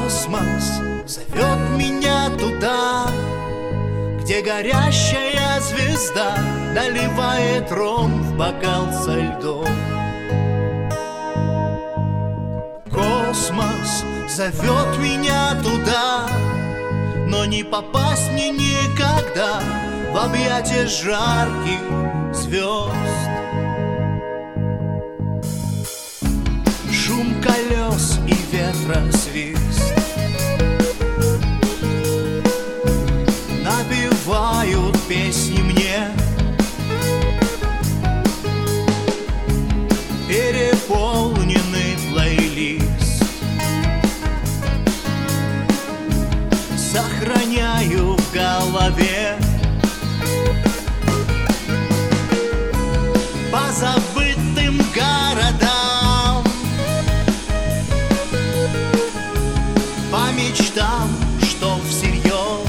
Космос зовет меня туда, где горящая звезда наливает ром в бокал со льдом. Космос зовет меня туда, но не попасть мне никогда в объятия жарких звезд. Шум колес и ветра свист напевают песни мне, переполненный плейлист сохраняю в голове. По забытым городам, по мечтам, что всерьез,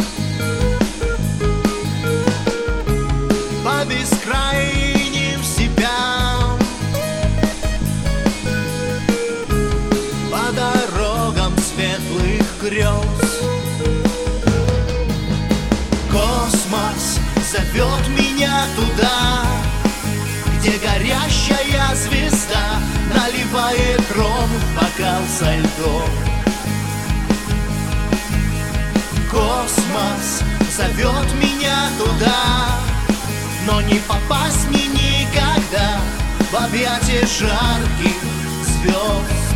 по бескрайним степям, по дорогам светлых грез. Космос зовет меня туда, где горящая звезда наливает ром в бокал со льдом. Космос зовет меня туда, но не попасть мне никогда в объятия жарких звезд.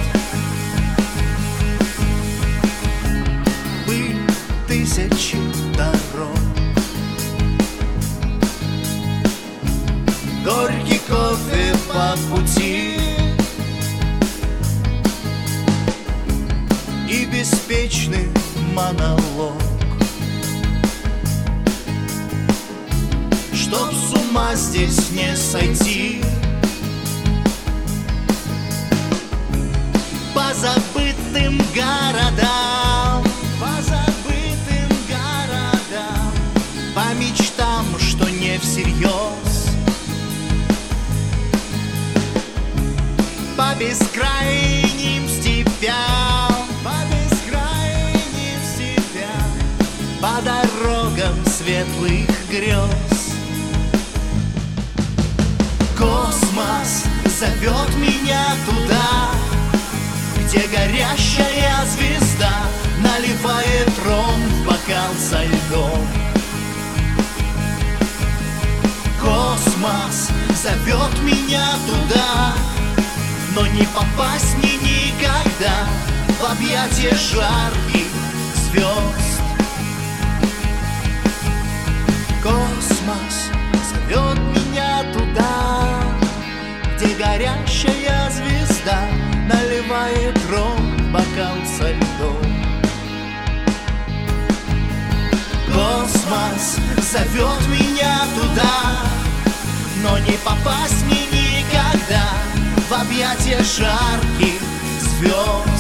Пыль тысячи дорог, горький кофе по пути и беспечный монолог, чтоб с ума здесь не сойти. По забытым городам, по забытым городам, по мечтам, что не всерьез, по бескрайним степям, по бескрайним степям, по дорогам светлых грез. Космос зовет меня туда, где горящая звезда наливает ром в бокал со льдом. Космос зовет меня туда, но не попасть мне никогда в объятия жарких звезд. Космос зовет меня туда, где горящая звезда наливает ром в бокал со льдом. Космос зовет меня туда, но не попасть мне никогда в объятия жарких звезд.